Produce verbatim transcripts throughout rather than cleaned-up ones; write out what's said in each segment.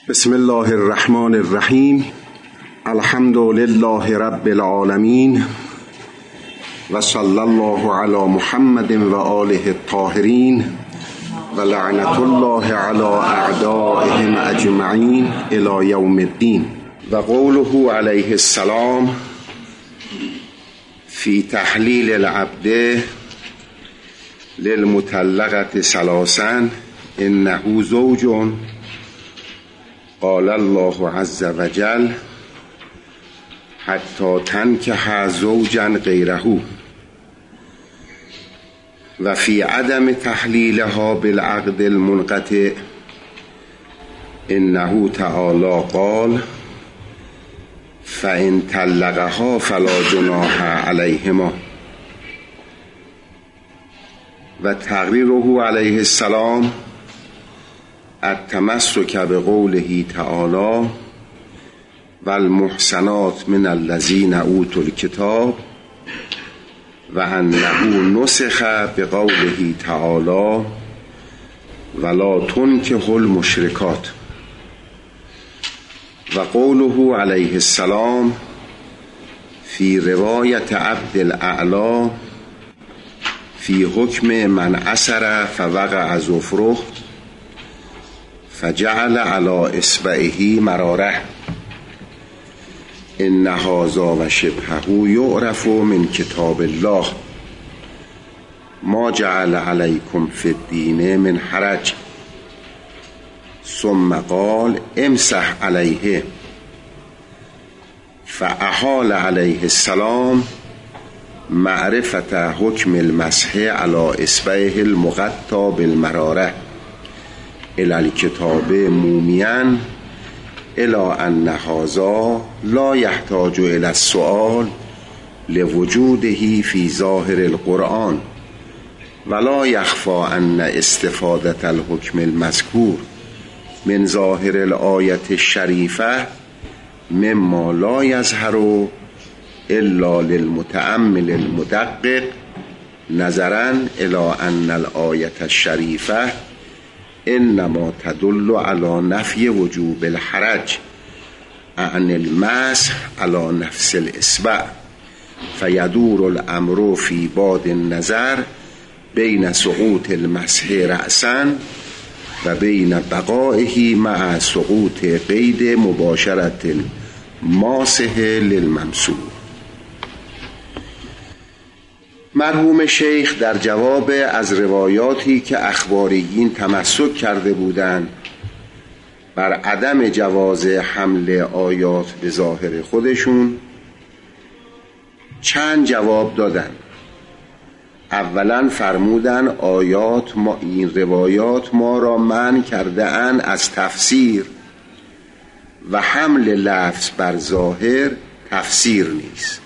بسم الله الرحمن الرحیم. الحمد لله رب العالمین و صلی الله علی محمد و آله الطاهرین و لعنت الله علی اعدائهم اجمعین الی یوم الدین. و قوله علیه السلام فی تحلیل العبد للمطلقة ثلاثا انه زوج قال الله عز وجل حتی تنکح زوجا غیره و فی عدم تحلیلها بالعقد المنقطع انه تعالی قال فإن طلقها فلا جناح علیهما. و تقریره علیه السلام التمسک بقوله تعالی و المحسنات من الذین اوتوا الکتاب و انه نسخ بقوله تعالی ولا تنکحوا المشرکات. و قوله علیه السلام فی روایت عبد الاعلی فی حکم من اسر فوقع ظفره فجعل على اصبعه مراره ان هذا و شبهه یعرف من کتاب الله ما جعل علیکم فی الدین من حرج ثم قال امسح علیه فاحال علیه السلام معرفت حکم المسح علی اصبعه المغطى بالمراره الی الکتاب مومیا الی ان هذا لا یحتاج الی السؤال لوجوده فی ظاهر القرآن ولا یخفی ان استفاده الحکم المذکور من ظاهر الآیة الشریفه مما لا یظهر الا للمتأمل المدقق نظرا الی ان الآیة الشریفه انما تدل على نفی وجوب الحرج عن المسح على نفس الاصبع فیدور الامر فی بعد النظر بین سقوط المسح رأسا و بین بقائه مع سقوط قید مباشرت الماسح للممسوح. مرحوم شیخ در جواب از روایاتی که اخباریین تمسک کرده بودند بر عدم جواز حمل آیات به ظاهر خودشون چند جواب دادن. اولا فرمودن آیات ما این روایات ما را منع کرده اند از تفسیر و حمل لفظ بر ظاهر تفسیر نیست.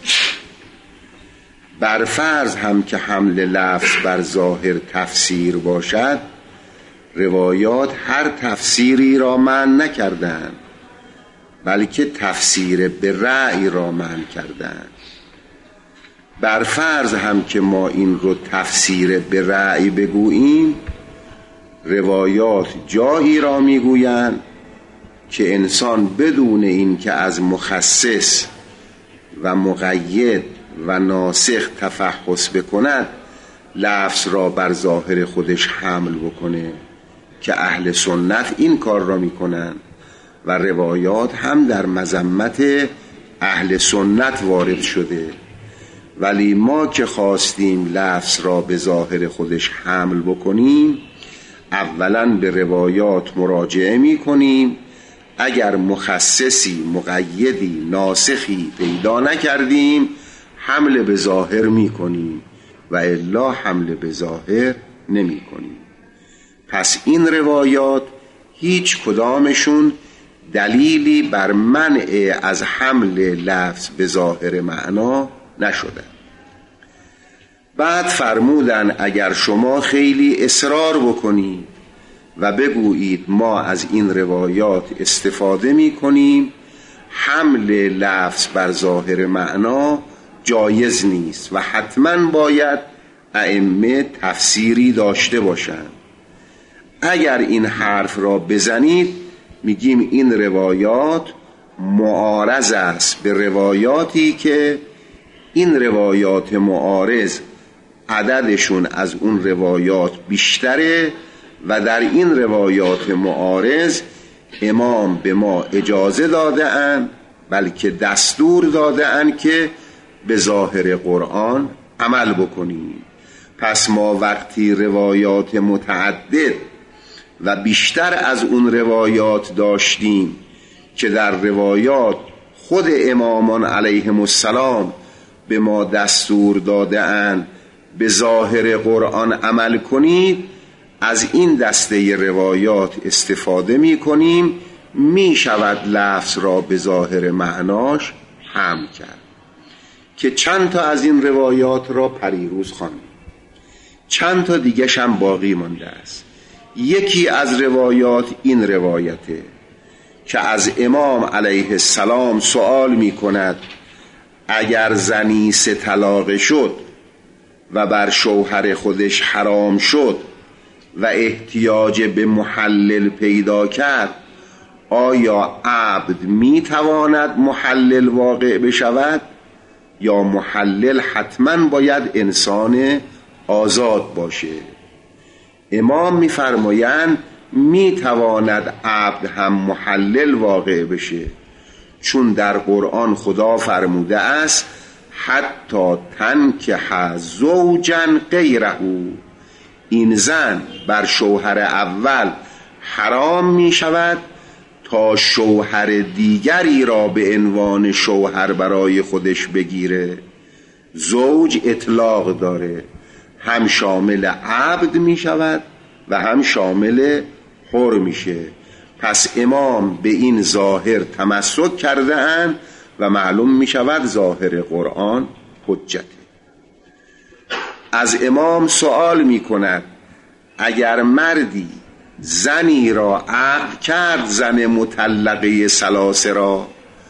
بر فرض هم که حمل لفظ بر ظاهر تفسیر باشد روایات هر تفسیری را منع نکردند بلکه تفسیر به رأی را منع کردند. بر فرض هم که ما این رو تفسیر به رأی بگوییم روایات جایی را میگویند که انسان بدون این که از مخصص و مقید و ناسخ تفحص بکند لفظ را بر ظاهر خودش حمل بکنه که اهل سنت این کار را میکنن و روایات هم در مذمت اهل سنت وارد شده. ولی ما که خواستیم لفظ را به ظاهر خودش حمل بکنیم اولا به روایات مراجعه میکنیم، اگر مخصصی مقیدی ناسخی پیدا نکردیم حمل به ظاهر میکنیم و الا حمل به ظاهر نمی کنیم. پس این روایات هیچ کدامشون دلیلی بر منع از حمل لفظ به ظاهر معنا نشده. بعد فرمودن اگر شما خیلی اصرار بکنید و بگویید ما از این روایات استفاده می کنیم حمل لفظ بر ظاهر معنا جایز نیست و حتما باید ائمه تفسیری داشته باشند، اگر این حرف را بزنید میگیم این روایات معارض است به روایاتی که این روایات معارض عددشون از اون روایات بیشتره و در این روایات معارض امام به ما اجازه داده اند، بلکه دستور داده اند که به ظاهر قرآن عمل بکنیم. پس ما وقتی روایات متعدد و بیشتر از اون روایات داشتیم که در روایات خود امامان علیهم السلام به ما دستور داده اند به ظاهر قرآن عمل کنید، از این دسته روایات استفاده می کنیم، می شود لفظ را به ظاهر معناش حمل کرد. که چند تا از این روایات را پریروز خواندیم، چند تا دیگه هم باقی مانده است. یکی از روایات این روایته که از امام علیه السلام سوال می کند اگر زنی سه طلاق شد و بر شوهر خودش حرام شد و احتیاج به محلل پیدا کرد، آیا عبد می تواند محلل واقع بشود یا محلل حتما باید انسان آزاد باشه؟ امام می فرمایند می تواند عبد هم محلل واقع بشه، چون در قرآن خدا فرموده است حتی تنکح زوجا غیره، این زن بر شوهر اول حرام می شود تا شوهر دیگری را به عنوان شوهر برای خودش بگیره. زوج اطلاق داره، هم شامل عبد می شود و هم شامل حر میشه. پس امام به این ظاهر تمسک کرده اند و معلوم می شود ظاهر قرآن حجته. از امام سوال می کند اگر مردی زنی را عقد کرد، زن مطلقه ثلاثه را،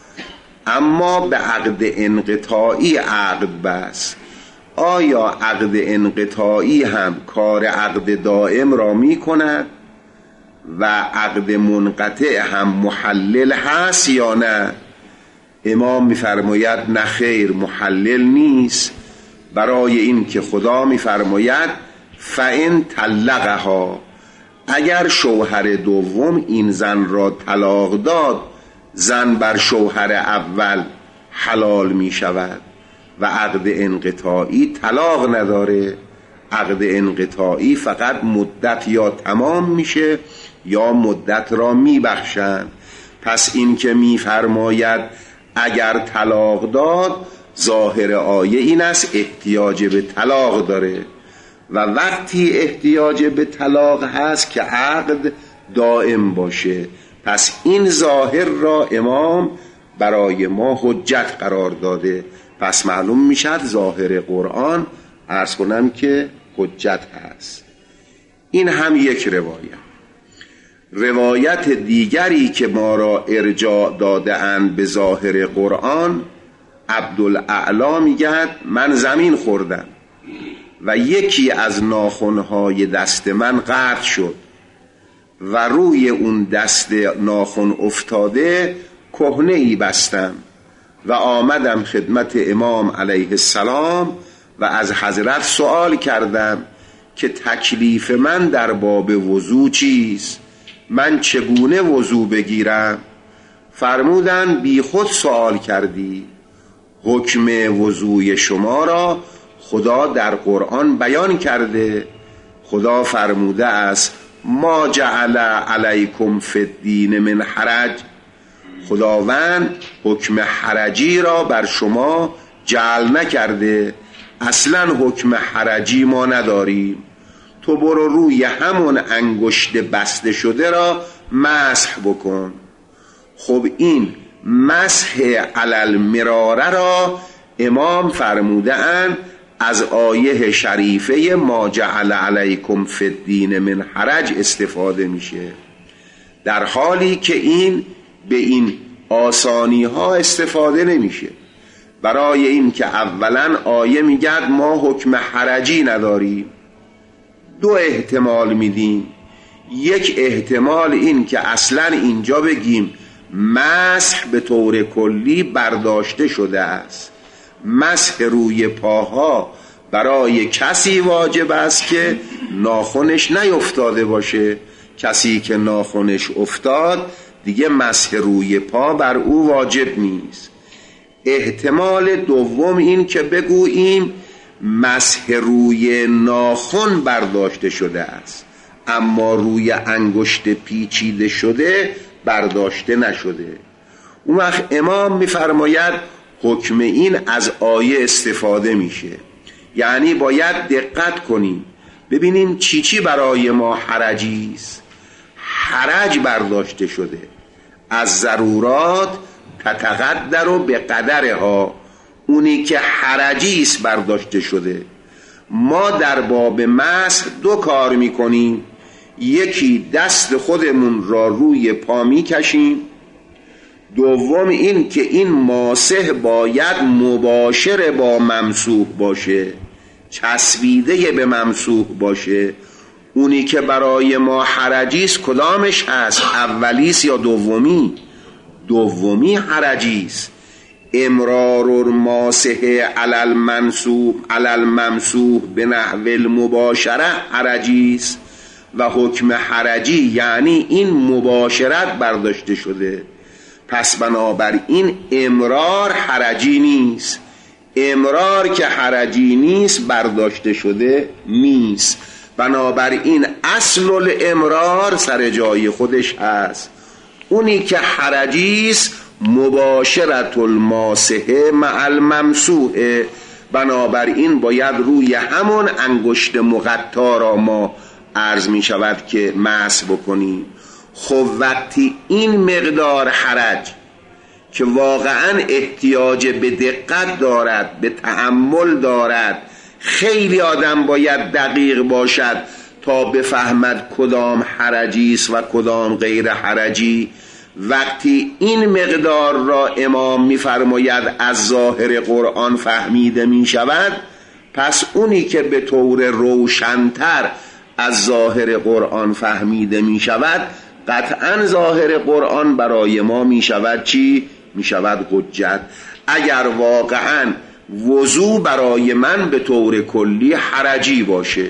اما به عقد انقطاعی عقد بست، آیا عقد انقطاعی هم کار عقد دائم را می کند و عقد منقطع هم محلل هست یا نه؟ امام می فرماید نه خیر، محلل نیست، برای این که خدا می فرماید فإن طلقها، اگر شوهر دوم این زن را طلاق داد، زن بر شوهر اول حلال می شود و عقد انقطاعی طلاق نداره. عقد انقطاعی فقط مدت یا تمام میشه یا مدت را می بخشند. پس این که می فرماید اگر طلاق داد، ظاهر آیه این است احتیاج به طلاق داره و وقتی احتیاج به طلاق هست که عقد دائم باشه. پس این ظاهر را امام برای ما حجت قرار داده، پس معلوم میشد ظاهر قرآن عرض کنم که حجت هست. این هم یک روایت. روایت دیگری که ما را ارجاع داده اند به ظاهر قرآن، عبدالاعلی میگه من زمین خوردم و یکی از ناخنهای دست من قطع شد و روی اون دست ناخن افتاده کهنه ای بستم و آمدم خدمت امام علیه السلام و از حضرت سوال کردم که تکلیف من در باب وضو چیست، من چگونه وضو بگیرم؟ فرمودن بی خود سوال کردی، حکم وضوی شما را خدا در قرآن بیان کرده. خدا فرموده است ما جعل علیکم فی الدین من حرج، خداوند حکم حرجی را بر شما جعل نکرده، اصلا حکم حرجی ما نداریم، تو برو روی همون انگشت بسته شده را مسح بکن. خب این مسح علل مراره را امام فرموده اند از آیه شریفه ما جعل علیکم فی الدین من حرج استفاده میشه، در حالی که این به این آسانی ها استفاده نمیشه. برای این که اولا آیه میگه ما حکم حرجی نداریم، دو احتمال میدیم، یک احتمال این که اصلا اینجا بگیم مسح به طور کلی برداشته شده است. مسح روی پاها برای کسی واجب است که ناخنش نیفتاده باشه. کسی که ناخنش افتاد دیگه مسح روی پا بر او واجب نیست. احتمال دوم این که بگوییم مسح روی ناخن برداشته شده است، اما روی انگشت پیچیده شده برداشته نشده. اون وقت امام میفرماید حکم این از آیه استفاده میشه، یعنی باید دقت کنیم ببینیم چی چی برای ما حرجی است. حرج برداشته شده، از ضرورات تتقدر و به قدرها، اونی که حرجی است برداشته شده. ما در باب مسح دو کار میکنیم، یکی دست خودمون را روی پا میکشیم، دوم این که این ماسح باید مباشر با ممسوح باشه، چسبیده به ممسوح باشه. اونی که برای ما حرجیست کدامش هست؟ اولیست یا دومی؟ دومی حرجیست. امرار الماسح علی الممسوح علی الممسوح به نحو المباشره حرجیست و حکم حرجی یعنی این مباشرت برداشته شده. پس بنابراین امرار حرجی نیست. امرار که حرجی نیست برداشته شده نیست. بنابراین اصل الامرار سر جای خودش هست. اونی که حرجیست مباشرت الماسح مع الممسوح، بنابراین باید روی همون انگشت مقطع را ما عرض می شود که مسح بکنیم. خب وقتی این مقدار حرج که واقعا احتیاج به دقت دارد، به تأمل دارد، خیلی آدم باید دقیق باشد تا بفهمد کدام حرجی است و کدام غیر حرجی. وقتی این مقدار را امام می‌فرماید از ظاهر قرآن فهمیده می شود، پس اونی که به طور روشن‌تر از ظاهر قرآن فهمیده می شود قطعاً ظاهر قرآن برای ما می شود چی؟ می شود حجت. اگر واقعاً وضو برای من به طور کلی حرجی باشه،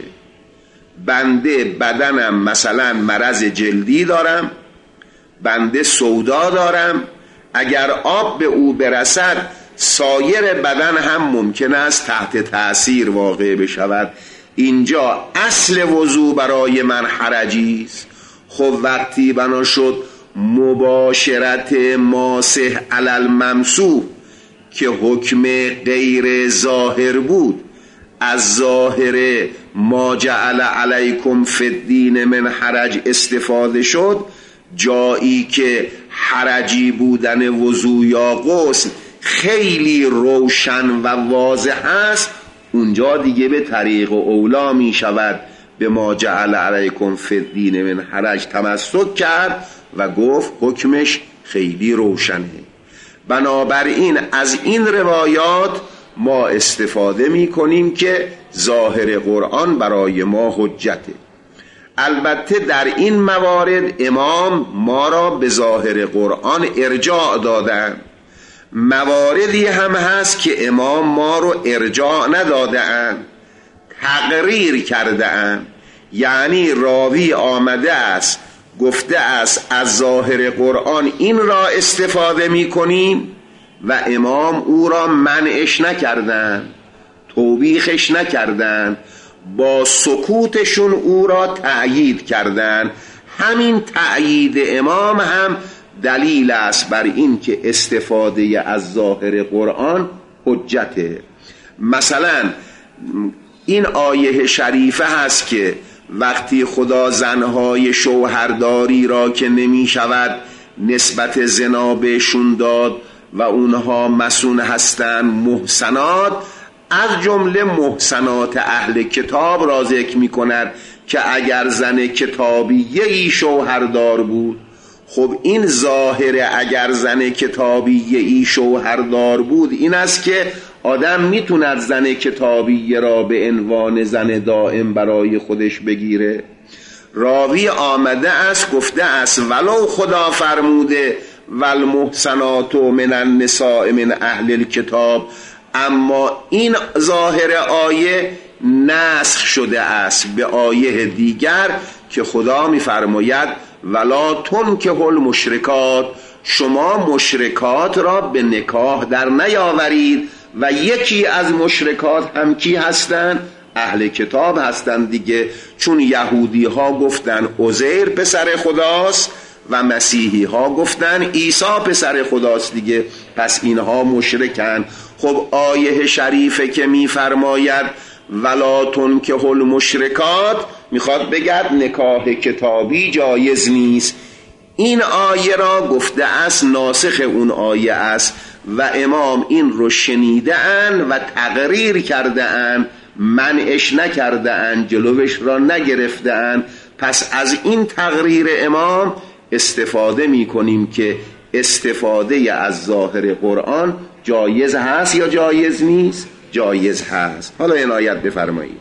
بنده بدنم مثلا مرض جلدی دارم، بنده سودا دارم، اگر آب به او برسد سایر بدن هم ممکن است تحت تأثیر واقع بشود. اینجا اصل وضو برای من حرجی است. خب وقتی بنا شد مباشرت ماسح علی الممسوح که حکم غیر ظاهر بود، از ظاهر ما جعل علیکم فی الدین من حرج استفاده شد، جایی که حرجی بودن وضو یا غسل خیلی روشن و واضح است، اونجا دیگه به طریق اولا می شود به ما جعل علیکم فی الدین من حرج تمسک کرد و گفت حکمش خیلی روشنه. بنابراین از این روایات ما استفاده می کنیم که ظاهر قرآن برای ما حجته. البته در این موارد امام ما را به ظاهر قرآن ارجاع دادن. مواردی هم هست که امام ما رو ارجاع ندادن، تقریر کرده، یعنی راوی آمده است گفته است از ظاهر قرآن این را استفاده می کنیم و امام او را منعش نکردن، توبیخش نکردن، با سکوتشون او را تأیید کردن. همین تأیید امام هم دلیل است بر این که استفاده از ظاهر قرآن حجته. مثلا این آیه شریفه هست که وقتی خدا زنهای شوهرداری را که نمی شود نسبت زنا بهشون داد و اونها مسون هستن محسنات، از جمله محسنات اهل کتاب را ذکر می کند که اگر زن کتابیه ای شوهردار بود. خب این ظاهر اگر زن کتابیه ای شوهردار بود این است که آدم میتوند زن کتابیه را به عنوان زن دائم برای خودش بگیره. راوی آمده است گفته است ولو خدا فرموده والمحصنات من النساء من اهل الکتاب، اما این ظاهر آیه نسخ شده است به آیه دیگر که خدا می‌فرماید ولا تنکحوا المشرکات، شما مشرکات را به نکاح در نیاورید. و یکی از مشرکات هم کی هستند؟ اهل کتاب هستند دیگه، چون یهودی ها گفتن عزیر پسر خداست و مسیحی ها گفتن عیسی پسر خداست دیگه، پس اینها مشرکن. خب آیه شریفه که میفرماید ولا تنکحوا المشرکات میخواد بگد نکاح کتابی جایز نیست. این آیه را گفته است ناسخ اون آیه است و امام این رو شنیده اند و تقریر کرده اند، منعش نکرده اند، جلوش را نگرفته اند. پس از این تقریر امام استفاده می کنیم که استفاده از ظاهر قرآن جایز هست یا جایز نیست؟ جایز هست. حالا عنایت بفرمایید.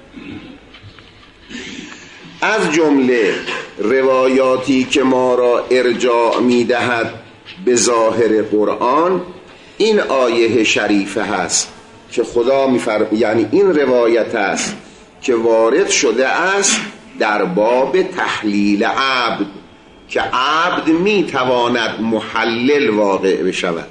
از جمله روایاتی که ما را ارجاع می دهد به ظاهر قرآن این آیه شریفه هست که خدا میفرم، یعنی این روایت است که وارد شده است در باب تحلیل عبد، که عبد میتواند محلل واقع بشود،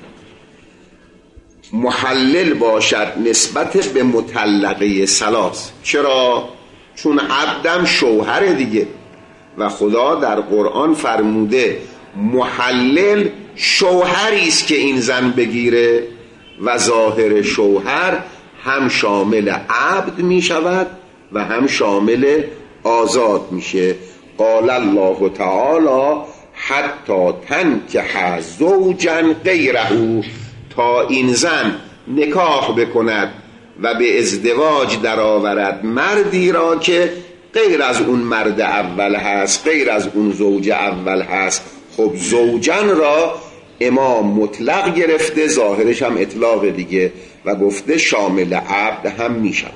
محلل باشد نسبت به مطلقه ثلاث. چرا؟ چون عبدم شوهر دیگه و خدا در قرآن فرموده محلل شوهری است که این زن بگیره و ظاهر شوهر هم شامل عبد می شود و هم شامل آزاد میشه. قال الله تعالی حتی تنکح زوجا غیره، تا این زن نکاح بکند و به ازدواج درآورد مردی را که غیر از اون مرد اول هست، غیر از اون زوج اول هست. خب زوجن را امام مطلق گرفته، ظاهرش هم اطلاق دیگه، و گفته شامل عبد هم می شود.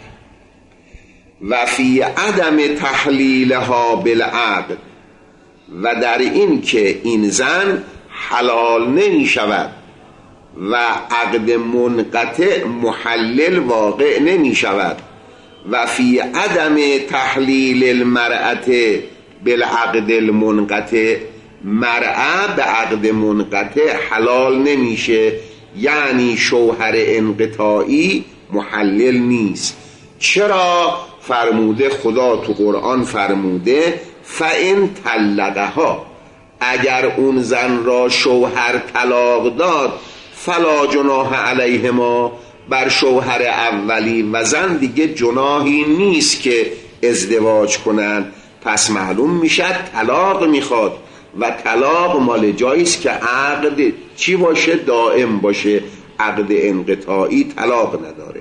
و فی عدم تحلیلها بالعقد، و در این که این زن حلال نمی شود و عقد منقطع محلل واقع نمی شود. و فی عدم تحلیل المرأة بالعقد المنقطع، مرأة به عقد منقطع حلال نمیشه، یعنی شوهر انقطاعی محلل نیست. چرا؟ فرموده خدا تو قرآن فرموده فإن طلقها، اگر اون زن را شوهر طلاق داد فلا جناح علیهما، بر شوهر اولی و زن دیگه جناحی نیست که ازدواج کنن. پس معلوم میشه طلاق میخواد و طلاق مال جاییست که عقد چی باشه؟ دائم باشه. عقد انقطاعی طلاق نداره.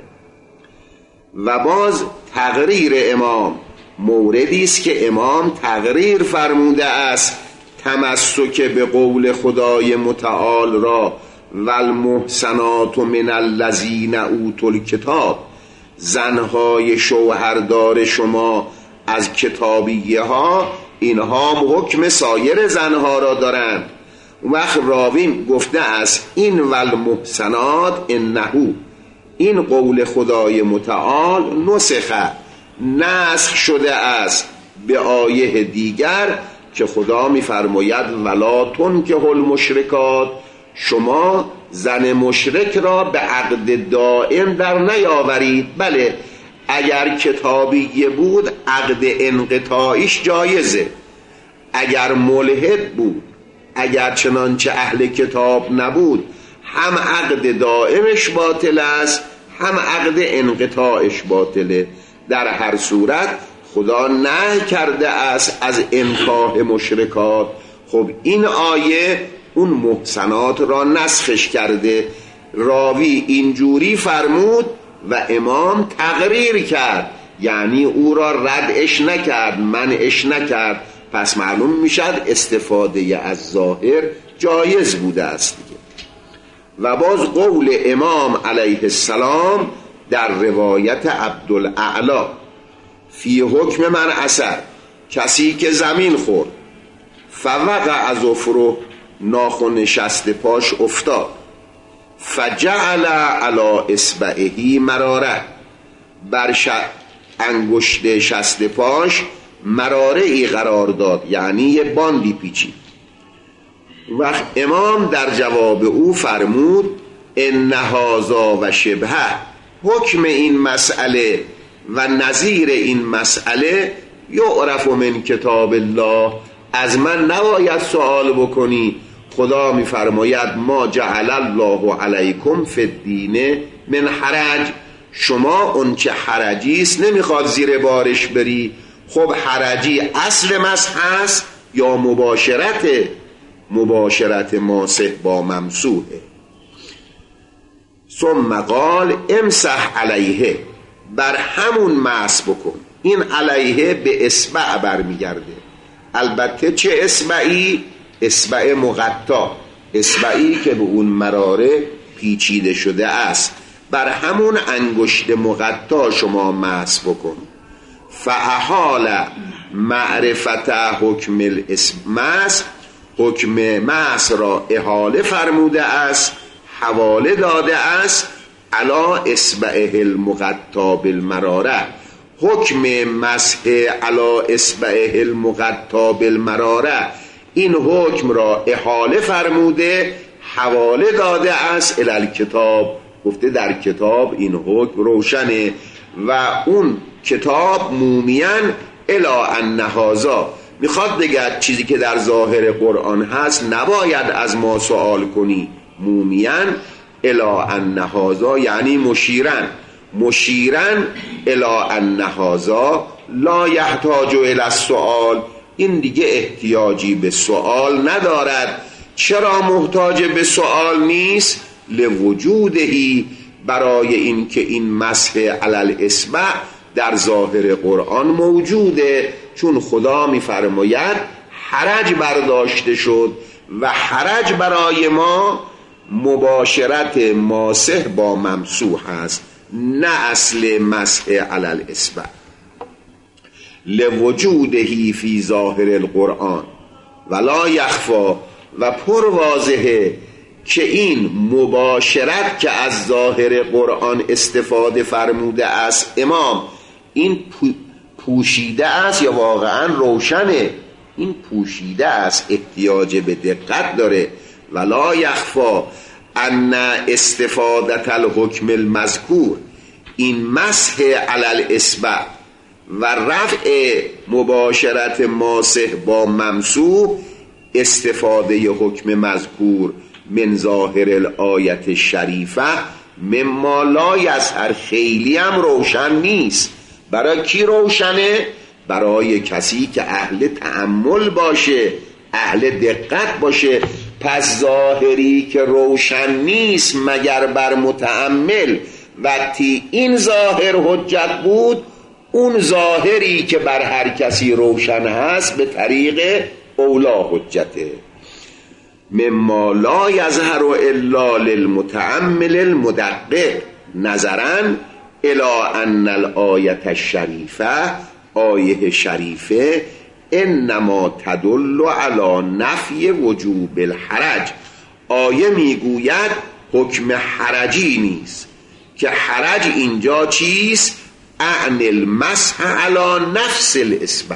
و باز تقریر امام موردی است که امام تقریر فرموده است تمسک به قول خدای متعال را والمحصنات من الذین اوتوا الکتاب، زنهای شوهردار شما از کتابیه ها، اینها حکم سایر زنها را دارند. وقت راوی گفته است این والمحصنات انهو، این قول خدای متعال نسخه، نسخ شده است به آیه دیگر که خدا می‌فرماید ولا تنکحوا المشرکات، شما زن مشرک را به عقد دائم در نیاورید. بله اگر کتابیه بود عقد انقطاعیش جایزه، اگر ملحد بود، اگر چنانچه اهل کتاب نبود، هم عقد دائمش باطل است هم عقد انقطاعش باطله. در هر صورت خدا نهی کرده است از انکاح مشرکات. خب این آیه اون محصنات را نسخش کرده. راوی اینجوری فرمود و امام تقریر کرد، یعنی او را ردش نکرد، منعش نکرد. پس معلوم میشد استفاده از ظاهر جایز بوده است دیگه. و باز قول امام علیه السلام در روایت عبدالاعلی فی حکم من اثر، کسی که زمین خورد فوقع از افرو ناخن شست پاش افتاد فجعل علی اصبعه مراره بر انگشت شست پاش مراره ای قرار داد، یعنی یه باندی پیچید. وقت امام در جواب او فرمود ان هذا و شبهه، حکم این مسئله و نظیر این مسئله یعرف من کتاب الله، از من نباید سوال بکنی. خدا میفرماید ما جعل الله علیکم فی الدین من حرج، شما اون چه حرجی است نمیخواد زیر بارش بری. خب حرجی اصل مسح هست یا مباشرت مباشرت ماسح با ممسوحه؟ ثم قال امسح علیه، بر همون مسح بکن. این علیه به اصبع برمیگرده، البته چه اصبعی؟ اصبع مقطع، اصبعی که به اون مراره پیچیده شده است. بر همون انگشت مقطع شما مسح بکن. فاحال معرفت حکم الاسمس، حکم مسح را احاله فرموده است، حواله داده است علی اصبعه المقطع بالمراره، حکم مسح علی اصبعه المقطع بالمراره، این حکم را احاله فرموده حواله داده است الی الکتاب، گفته در کتاب این حکم روشنه و اون کتاب مومیان الی ان هذا، میخواد بگه چیزی که در ظاهر قرآن هست نباید از ما سوال کنی. مومیان الی ان هذا یعنی مشیرن، مشیرن الی ان هذا لا یحتاج الی السؤال، این دیگه احتیاجی به سوال ندارد. چرا محتاج به سوال نیست؟ لوجودهی، برای این که این مسح علی الاصبع در ظاهر قرآن موجوده، چون خدا میفرماید حرج برداشته شد و حرج برای ما مباشرت ماسح با ممسوح است، نه اصل مسح علی الاصبع. لوجودهی فی ظاهر القرآن ولا یخفا، و پر واضحه که این مباشرت که از ظاهر قرآن استفاده فرموده است امام، این پوشیده است یا واقعا روشنه؟ این پوشیده است، احتیاج به دقت داره. ولا یخفا ان استفادت الحکم المذکور، این مسح علی الاصبع و رفع مباشرت ماسح با ممسوح، استفاده حکم مذکور من ظاهر الآیت شریفه مما لا یظهر، خیلی هم روشن نیست. برای کی روشنه؟ برای کسی که اهل تأمل باشه، اهل دقت باشه. پس ظاهری که روشن نیست مگر بر متأمل، وقتی این ظاهر حجت بود، اون ظاهری که بر هر کسی روشن هست به طریق اولا حجته. مما لا یظهر الا للمتأمل المدقق نظرا الی ان الآیت الشریفه، آیه شریفه انما تدل علی نفی وجوب الحرج، آیه میگوید حکم حرجی نیست، که حرج اینجا چیست؟ اعن المسح علی نفس الاصبع،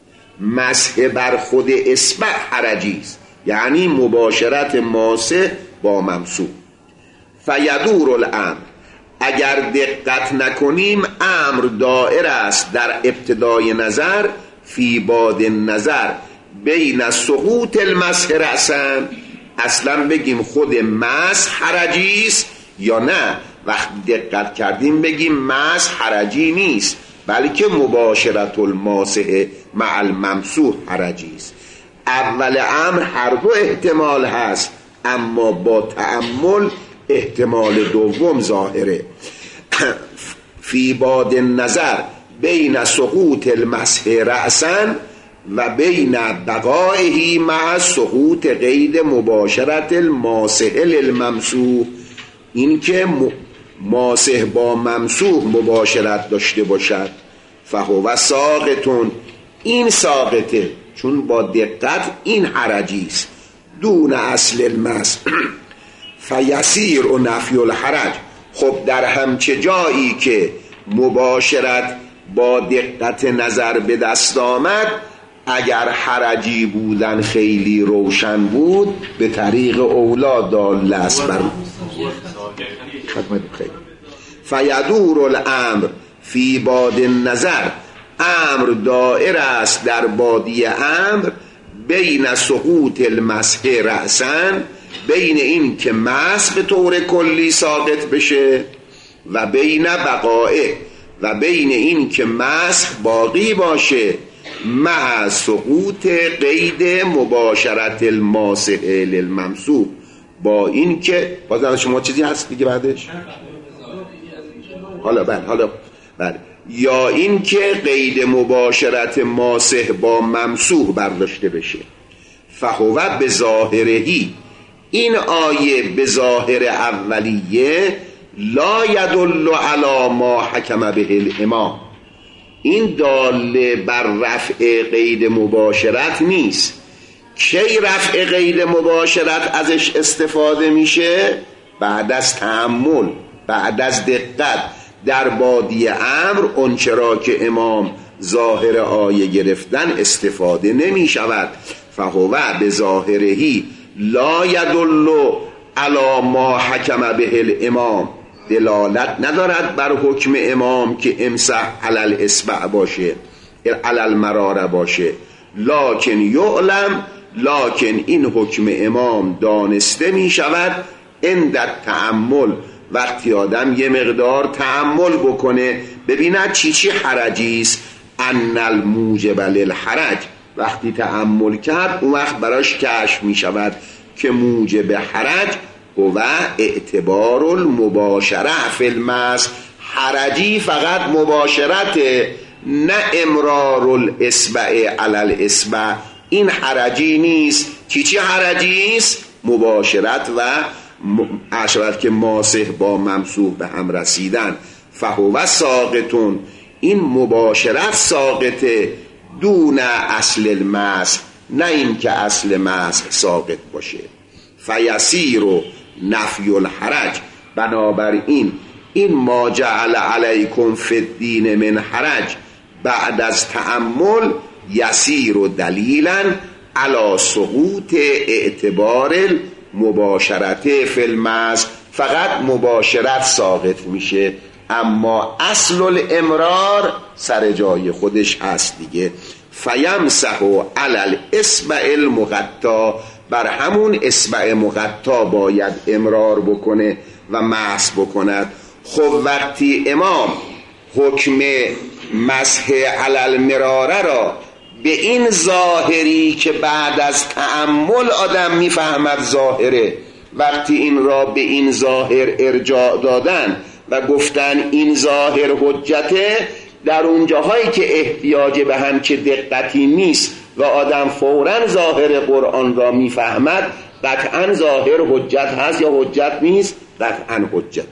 مسح بر خود اصبع حرجی است، یعنی مباشرت ماسح با ممسوح. فیدور الامر، اگر دقت نکنیم امر دائر است در ابتدای نظر فی باد نظر بین سقوط المسح رأسا، اصلا بگیم خود مسح حرجی است یا نه، وقت دقت کردیم بگیم مسح حرجی نیست، بلکه مباشرت الماسح مع الممسوح حرجی است. اول امر هر دو احتمال هست، اما با تأمل احتمال دوم ظاهره. فی باد نظر بین سقوط المسح رأسا و بین بقائه مع سقوط قید مباشرت الماسح للممسوح، این که ماسح با ممسوح مباشرت داشته باشد. فهو ساقطون، این ساقطه، چون با دقت این حرجی است، دون اصل المس فیسیر و نفی الحرج. خب در همچه جایی که مباشرت با دقت نظر به دست آمد، اگر حرجی بودن خیلی روشن بود به طریق اولا دال است بر خیلی. فیدور الامر فی باد نظر، امر دائر است در بادی امر، بین سقوط المسح رأسن، بین این که مسح به طور کلی ساقط بشه و بین بقائه، و بین این که مسح باقی باشه، مع سقوط قید مباشرت الماسح للممسوح، با این که باز شما چیزی هست دیگه بعدش حالا بعد حالا بعد یا این که قید مباشرت ماسح با ممسوح برداشته بشه. فهو به ظاهرهی، این آیه به ظاهر اولیه لا یدل علی ما حکم به الامام، این داله بر رفع قید مباشرت نیست. کی رفع قید مباشرت ازش استفاده میشه؟ بعد از تأمل، بعد از دقت در بادی امر، اونچرا که امام ظاهر آیه گرفتن استفاده نمی شود. فهو به ظاهرهی لا یدل علی ما حکم به الامام، دلالت ندارد بر حکم امام که امسح علی الاصبع باشه، علی المراره باشه. لکن یعلم، لکن این حکم امام دانسته می شود عند تأمل، وقتی آدم یه مقدار تأمل بکنه ببیند چی چی حرجی است. ان الموجب للحرج، وقتی تأمل کرد اون وقت براش کشف می شود که موجب حرج و اعتبار المباشره فی المسح، حرجی فقط مباشرت، نه امرار الاصبع علی الاصبع. این حرجی نیست. چی چی حرجی است؟ مباشرت و عشرت که ماسح با ممسوح به هم رسیدن. فهو ساقطون، این مباشرت ساقطه، دون اصل المسح، نه این که اصل مسح ساقط باشه. فیسیر و نفی الحرج، بنابراین این ما جعل علیکم فی الدین من حرج بعد از تأمل یسیر و دلیلا علی سقوط اعتبار مباشرت فی المسح، فقط مباشرت ساقط میشه، اما اصل الامرار سر جای خودش هست دیگه. فیمسح علی الاصبع المغطا، بر همون اصبع مغطا باید امرار بکنه و مسح بکند. خب وقتی امام حکم مسح علی المراره را به این ظاهری که بعد از تأمل آدم میفهمد ظاهره، وقتی این را به این ظاهر ارجاع دادن و گفتن این ظاهر حجته، در اون جاهایی که احتیاج به همچه دقتی نیست و آدم فوراً ظاهر قرآن را میفهمد، قطعاً ظاهر حجت هست یا حجت نیست؟ قطعاً حجته.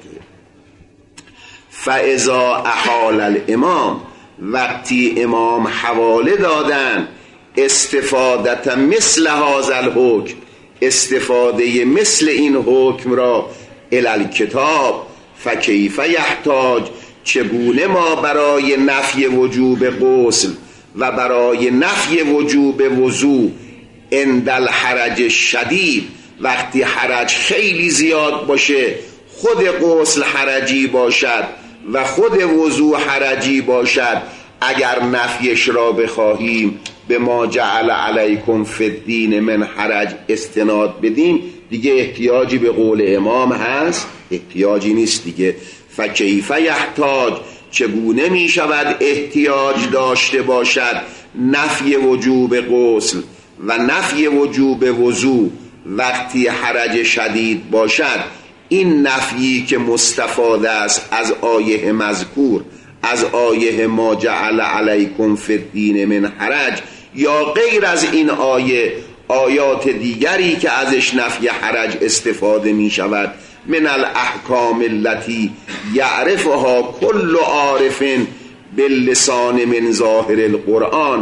فاذا احال الامام، وقتی امام حواله دادن استفادت مثل هذا الحکم، استفاده مثل این حکم را الی الکتاب، فکیف یحتاج، چگونه ما برای نفی وجوب غسل و برای نفی وجوب وضو عند الحرج شدید، وقتی حرج خیلی زیاد باشه، خود غسل حرجی باشد و خود وضو حرجی باشد، اگر نفیش را بخواهیم به ما جعل علیکم فی الدین من حرج استناد بدیم، دیگه احتیاجی به قول امام هست؟ احتیاجی نیست دیگه. فکیف یحتاج، چگونه می شود احتیاج داشته باشد نفی وجوب غسل و نفی وجوب وضو وقتی حرج شدید باشد؟ این نفی که مستفاده است از آیه مذکور، از آیه ما جعل علیکم فی الدین من حرج، یا غیر از این آیه آیات دیگری که ازش نفی حرج استفاده می شود، من الاحکام التي یعرفها کل عارف باللسان من ظاهر القرآن،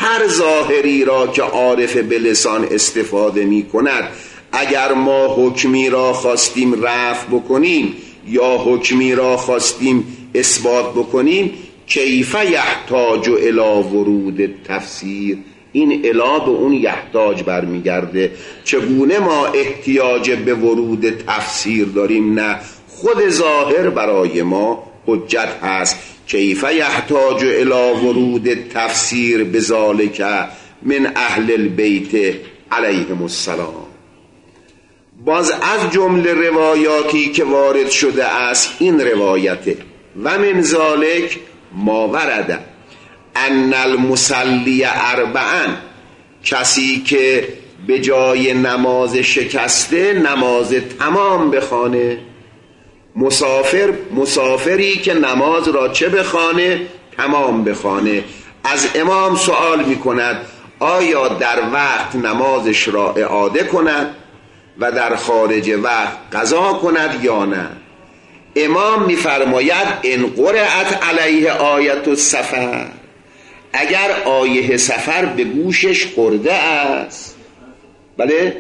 هر ظاهری را که عارف به لسان استفاده می کند اگر ما حکمی را خواستیم رفع بکنیم یا حکمی را خواستیم اثبات بکنیم، کیف یحتاج الی ورود تفسیر، این الی به اون یحتاج برمیگرده. چگونه ما احتیاج به ورود تفسیر داریم؟ نه، خود ظاهر برای ما حجت هست. کیف یحتاج الی ورود تفسیر بذالک من اهل البیت علیهم السلام. باز از جمله روایاتی که وارد شده است این روایته و من ذالک ما ورد ان المصلی اربعا، کسی که به جای نماز شکسته نماز تمام بخوانه. مسافر مسافری که نماز را چه بخوانه؟ تمام بخوانه. از امام سوال می کند آیا در وقت نمازش را اعاده کند و در خارج وقت قضا کند یا نه؟ امام می فرماید ان قرأت علیه آیت السفر، اگر آیه سفر به گوشش خورده است. بله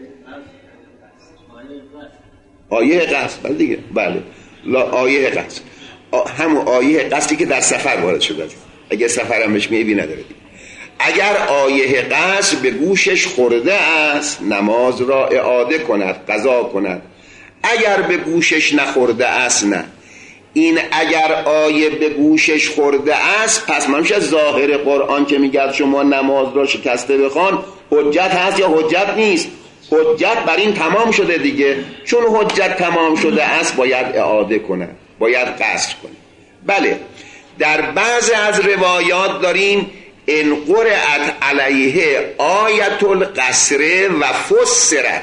آیه قصد، بله دیگه، بله لا آیه قصد، همون آیه قصدی که در سفر وارد شده است. اگر سفر هم بهش میبی نداره دیگه. اگر آیه قصد به گوشش خورده است نماز را اعاده کند، قضا کند. اگر به گوشش نخورده است نه. این اگر آیه به گوشش خورده است پس منشه ظاهر قرآن که میگه شما نماز را شکسته بخوان حجت هست یا حجت نیست؟ حجت بر این تمام شده دیگه. چون حجت تمام شده است باید اعاده کنه، باید قصر کنه. بله، در بعض از روایات داریم ان قرأت علیه آیت القصر و فسرت،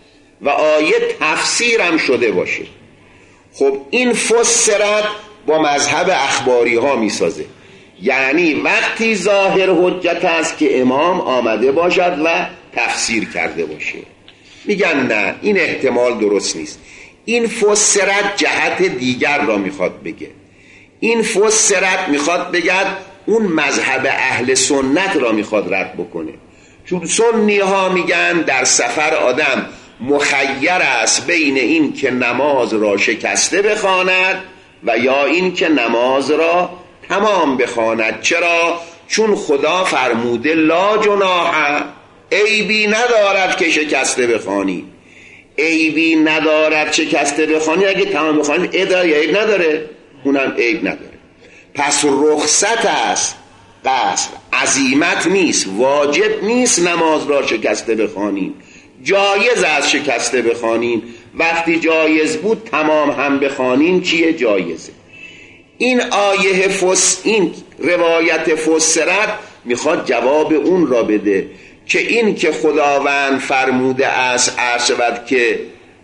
و آیه تفسیر هم شده باشه. خب این فسرت با مذهب اخباری ها می سازه، یعنی وقتی ظاهر حجت است که امام آمده باشد و تفسیر کرده باشه. میگن نه، این احتمال درست نیست. این فسرت جهت دیگر را میخواد بگه. این فسرت میخواد بگه اون مذهب اهل سنت را میخواد رد بکنه. چون سنی ها میگن در سفر آدم مخیر است بین این که نماز را شکسته بخواند و یا این که نماز را تمام بخواند. چرا؟ چون خدا فرموده لا جناح، عیبی ندارد که شکسته بخوانی. عیبی ندارد شکسته بخوانی، اگه تمام بخوانی عیب داره یا عیب نداره؟ اونم عیب نداره. پس رخصت است، قصر عزیمت نیست، واجب نیست نماز را شکسته بخوانیم. جایز است شکسته بخوانیم. وقتی جایز بود تمام هم بخوانیم چیه؟ جایزه. این آیه فس این روایت فسرت میخواد جواب اون را بده که این که خداوند فرموده است عرض شود که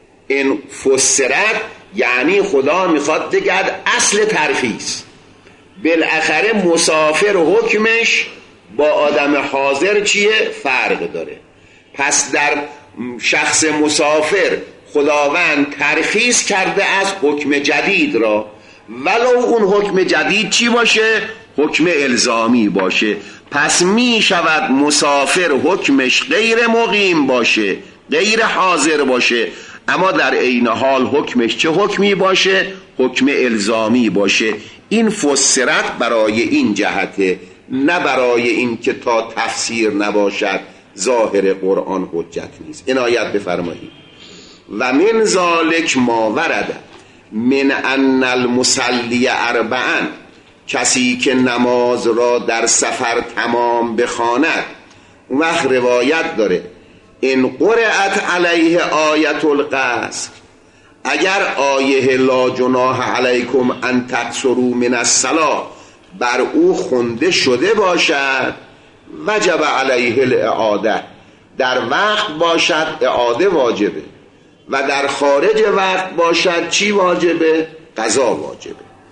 این فسرت، یعنی خدا میخواد بگه اصل ترخیص. بالاخره مسافر حکمش با آدم حاضر چیه؟ فرق داره. پس در شخص مسافر خداوند ترخیص کرده از حکم جدید را، ولو اون حکم جدید چی باشه؟ حکم الزامی باشه. پس می شود مسافر حکمش غیر مقیم باشه، غیر حاضر باشه، اما در عین حال حکمش چه حکمی باشه؟ حکم الزامی باشه. این فسرت برای این جهته، نه برای این که تا تفسیر نباشد ظاهر قرآن حجت نیست. عنایت بفرمایید. و من ذالک ما ورد من ان المصلی اربعا، کسی که نماز را در سفر تمام بخواند. اون وقت روایت داره ان قرأت علیه آیت القصر، اگر آیه لا جناح علیکم ان تقصروا من الصلاة بر او خونده شده باشد، وجب علیه الاعاده، در وقت باشد اعاده واجبه، و در خارج وقت باشد چی واجبه؟ قضا واجبه.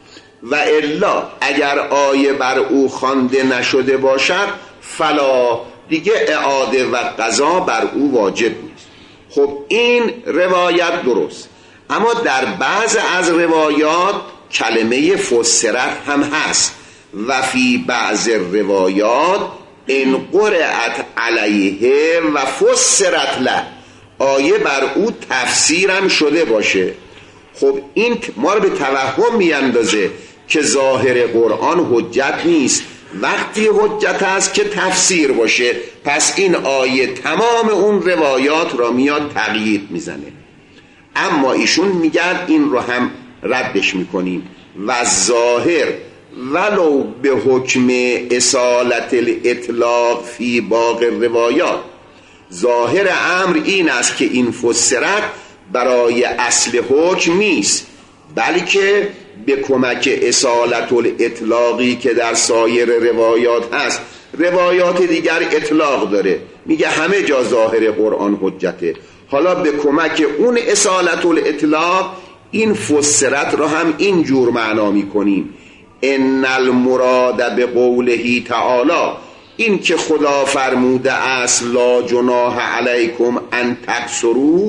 و الا اگر آیه بر او خوانده نشده باشد فلا، دیگه اعاده و قضا بر او واجب نیست. خب این روایت درست، اما در بعض از روایات کلمه فسرت هم هست. و فی بعض روایات ان قرأت علیه و فسرت له، آیه بر او تفسیرم شده باشه. خب این ما رو به توهم میاندازه که ظاهر قرآن حجت نیست. وقتی حجت است که تفسیر باشه، پس این آیه تمام اون روایات را میاد تقیید میزنه. اما ایشون میگن این رو هم ردش میکنیم و ظاهر ولو به حکم اصالت الاطلاق فی باقی روایات، ظاهر امر این است که این فسرت برای اصل حکم نیست، بلکه به کمک اصالت الاطلاقی که در سایر روایات هست. روایات دیگر اطلاق داره، میگه همه جا ظاهر قرآن حجته، حالا به کمک اون اصالت الاطلاق این فسرت را هم این جور معنا میکنیم. ان المراد به قوله تعالی، این که خدا فرموده است لا جناح علیکم ان تقصروا،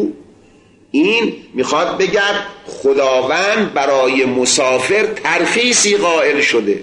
این میخواد بگه خداوند برای مسافر ترخیصی قائل شده.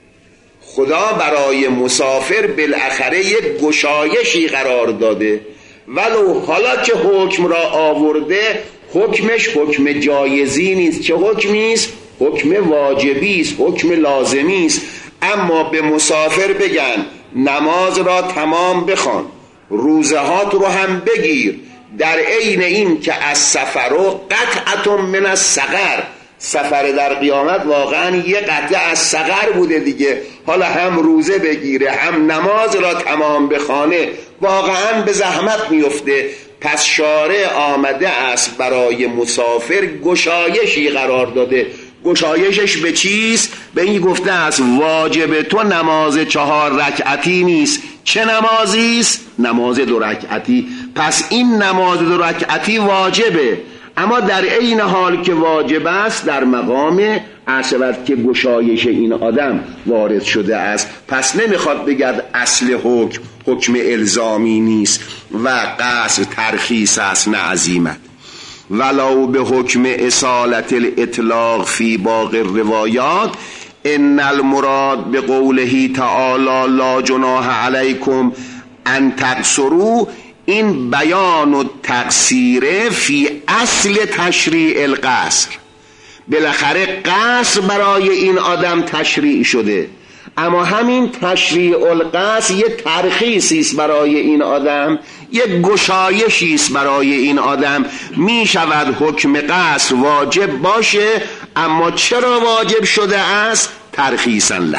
خدا برای مسافر بالاخره یک گشایشی قرار داده، ولو حالا که حکم را آورده حکمش حکم جایزی نیست. چه حکمی است؟ حکم واجبی است، حکم لازمی است. اما به مسافر بگن نماز را تمام بخوان، روزه هات رو هم بگیر، در عین این که از سفر و قطعه من الصغر، سفر در قیامت واقعا یه قطعه از صغر بوده دیگه، حالا هم روزه بگیره هم نماز را تمام بخوانه، واقعا به زحمت میفته. پس شارع آمده است برای مسافر گشایشی قرار داده. گشایشش به چیست؟ به این گفته است واجب تو نماز چهار رکعتی نیست. چه نمازی است؟ نماز دو رکعتی. پس این نماز دو رکعتی واجبه، اما در عین حال که واجب است در مقام عصبت که گشایش این آدم وارد شده است. پس نمیخواد بگرد اصل حکم حکم الزامی نیست و قصر ترخیص است، نه عزیمت. ولو به حکم اصالت الاطلاق فی باقی الروایات ان المراد به قوله تعالی لا جناح علیکم ان تقصروا، این بیان و تقصیر فی اصل تشریع القصر. بالاخره قصر برای این آدم تشریع شده، اما همین تشریع القصر یه ترخیصی است برای این آدم، یه گشایشی است برای این آدم. می شود حکم قصر واجب باشه، اما چرا واجب شده است؟ ترخیصا له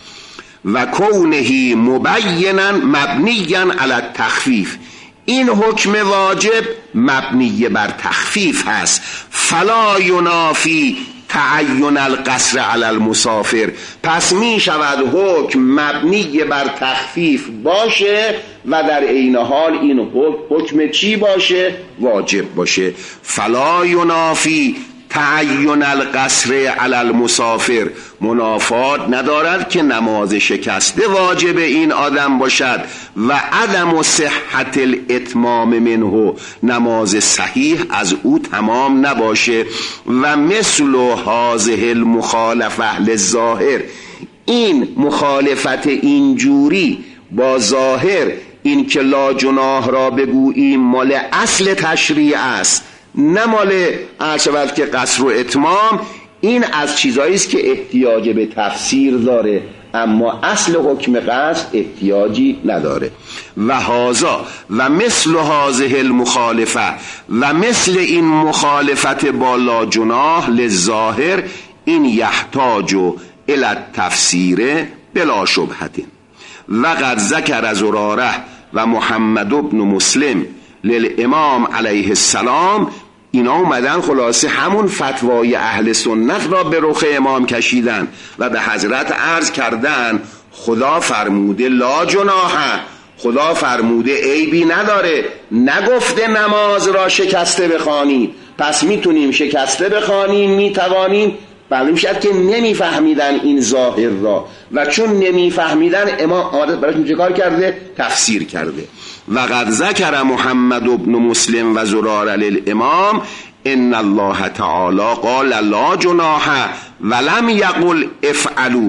و کونه مبینا مبنیا علی التخفیف. این حکم واجب مبنی بر تخفیف هست. فلا ینافی تعین القصر علی المسافر، پس می شود حکم مبنی بر تخفیف باشه و در عین حال این حکم چی باشه؟ واجب باشه. فلا ینافی تعین القصر علی المسافر، منافات ندارد که نماز شکسته واجب این آدم باشد و عدم صحت الاتمام منه، نماز صحیح از او تمام نباشه. و مثل هذه المخالفه للظاهر، این مخالفت اینجوری با ظاهر، این که لا جناح را بگوییم مال اصل تشریع است نه مال عشبت که قصر و اتمام، این از چیزایی است که احتیاج به تفسیر داره، اما اصل حکم قصر احتیاجی نداره. و هازا و مثل هازه المخالفه، و مثل این مخالفت با لا جناح للظاهر، این یحتاج الی التفسیر بلا شبهت. و قد ذکر زراره و محمد بن مسلم للامام علیه السلام، اینا اومدن خلاصه همون فتوای اهل سنت را به رخ امام کشیدن و به حضرت عرض کردن خدا فرموده لا جناح، خدا فرموده عیبی نداره، نگفته نماز را شکسته بخوانید، پس میتونیم شکسته بخوانیم، میتوانیم. معلوم شد که نمیفهمیدن این ظاهر را، و چون نمیفهمیدن امام عادت براشون چه کار کرده؟ تفسیر کرده. و قد ذکر محمد بن مسلم و زراره للامام ان الله تعالی قال لا جناح ولم یقل افعلوا.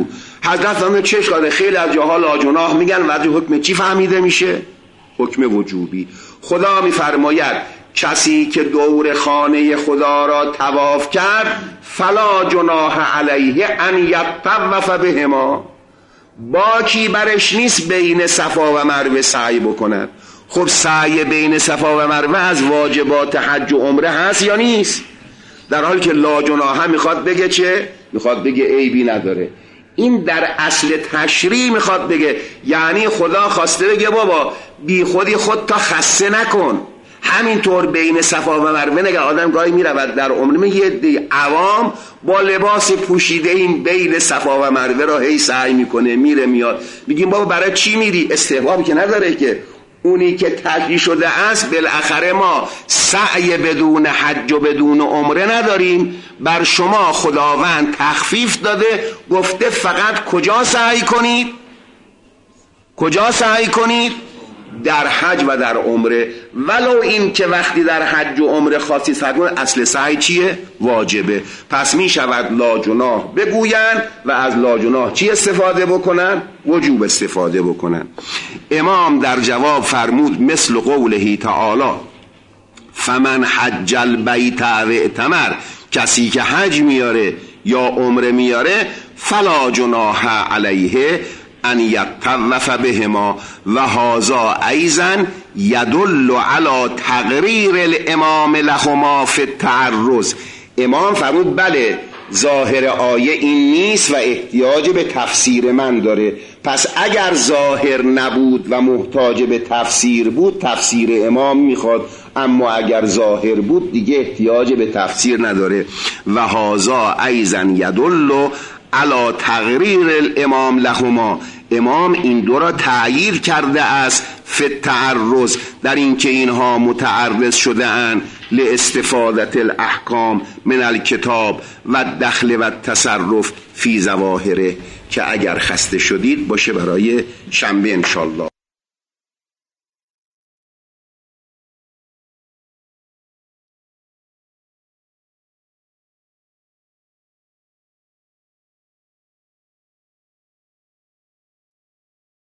حضرت فرمود چش کنه. خیلی از جاها لاجناح میگن و از حکم چی فهمیده میشه؟ حکم وجوبی. خدا میفرماید کسی که دور خانه خدا را طواف کرد فلا جناح علیه ان یطوف بهما، باکی برش نیست بین صفا و مروه سعی بکند. خب سعی بین صفا و مروه از واجبات حج و عمره هست یا نیست؟ در حالی که لا جناح میخواد بگه چه؟ میخواد بگه عیبی نداره. این در اصل تشریع میخواد بگه، یعنی خدا خواسته بگه بابا بی خودی خود تا خسته نکن. همینطور بین صفا و مروه نگه آدم گاهی میرود در عمره، یه دی عوام با لباس پوشیده این بین صفا و مروه را هی سعی میکنه میره میاد. میگیم بابا برای چی میری؟ استحبابی که نداره که. اونی که تجریع شده است بالاخره ما سعی بدون حج و بدون عمره نداریم. بر شما خداوند تخفیف داده، گفته فقط کجا سعی کنید؟ کجا سعی کنید؟ در حج و در عمره. ولو این که وقتی در حج و عمره خاصی سعی کنید، اصل سعی چیه؟ واجبه. پس می شود لا جناح بگوین و از لا جناح چی استفاده بکنن؟ وجوب استفاده بکنن. امام در جواب فرمود مثل قوله تعالی فمن حج البیت و اعتمر، کسی که حج میاره یا عمره میاره فلا جناح علیه ان یطوف بهما و هذا ایضا یدل علی تقریر الامام لهما فی التعرض. امام فرمود بله ظاهر آیه این نیست و احتیاج به تفسیر من داره. پس اگر ظاهر نبود و محتاج به تفسیر بود تفسیر امام میخواد، اما اگر ظاهر بود دیگه احتیاج به تفسیر نداره. و هذا ایضا یدل علی تقریر الامام لهما، امام این دو را تغییر کرده است فی التعرض، در اینکه اینها متعرض شده اند لاستفادت الاحکام من الکتاب و دخل و تصرف فی ظواهره، که اگر خسته شدید باشه برای شنبه انشالله.